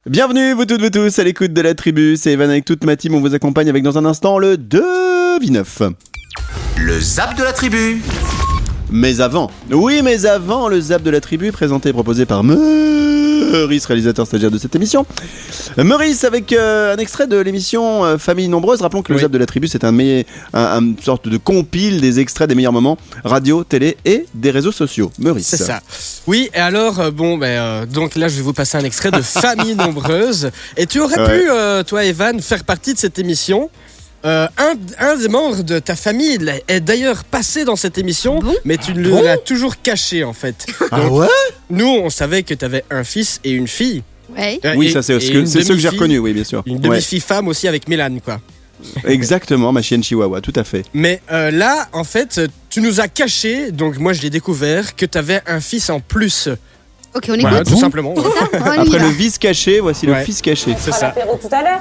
Bienvenue vous toutes, vous tous à l'écoute de la tribu, c'est Evan avec toute ma team, on vous accompagne avec dans un instant le devineuf. Le zap de la tribu. Mais avant, le zap de la tribu présenté et proposé par Maurice, réalisateur stagiaire de cette émission. Maurice avec un extrait de l'émission Famille Nombreuse. Rappelons que le zap de la tribu c'est une sorte de compile des extraits des meilleurs moments radio, télé et des réseaux sociaux. Maurice. C'est ça. Oui, et alors, donc là je vais vous passer un extrait de Famille Nombreuse. Et tu aurais pu, toi Evan, faire partie de cette émission. Un des membres de ta famille est d'ailleurs passé dans cette émission, mais tu l'as toujours caché en fait. Donc, nous, on savait que tu avais un fils et une fille. Ouais. Oui, ça c'est ce que j'ai reconnu, oui, bien sûr. Une demi-fille femme aussi avec Mélane, quoi. Exactement, ma chienne Chihuahua, tout à fait. Mais là, en fait, tu nous as caché, donc moi je l'ai découvert, que tu avais un fils en plus. Ok, on écoute. Voilà, tout simplement. Après le vice caché, voici le fils caché. C'est ça. L'apéro tout à l'heure.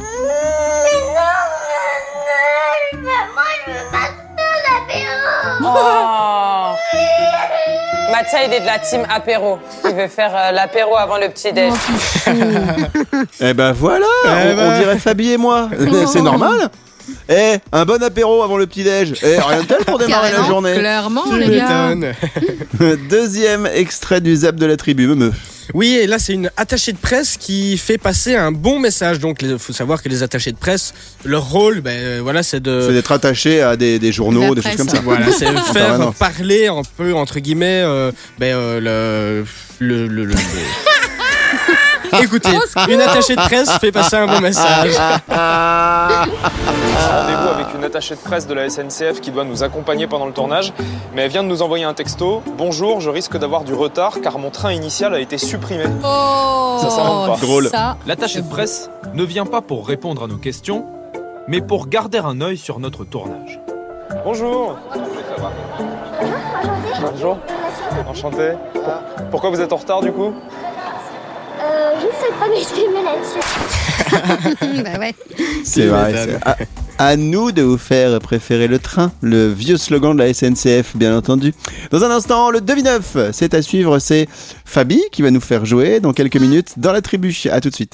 Oh. Mathia, il est de la team apéro. Il veut faire l'apéro avant le petit-déj. Eh ben voilà, on dirait Fabi et moi. C'est normal. Un bon apéro avant le petit-déj. Rien de tel pour démarrer la journée. Clairement, les gars. Deuxième extrait du zap de la tribu, Meumeu. Oui, et là c'est une attachée de presse qui fait passer un bon message. Donc il faut savoir que les attachés de presse, leur rôle, c'est d'être attaché à des journaux, des choses comme ça. Voilà, c'est faire parler un peu entre guillemets Écoutez, une attachée de presse fait passer un bon message. Rendez-vous avec une attachée de presse de la SNCF qui doit nous accompagner pendant le tournage, mais elle vient de nous envoyer un texto. Bonjour, je risque d'avoir du retard car mon train initial a été supprimé. Ça s'invente pas. Drôle. L'attaché de presse ne vient pas pour répondre à nos questions, mais pour garder un œil sur notre tournage. Bonjour. Bonjour. Enchanté. Pourquoi vous êtes en retard du coup ? Je ne sais pas m'exprimer là-dessus. Bah ouais. C'est vrai. À nous de vous faire préférer le train, le vieux slogan de la SNCF, bien entendu. Dans un instant, le devineuf, c'est à suivre, c'est Fabi qui va nous faire jouer dans quelques minutes dans la tribu. À tout de suite.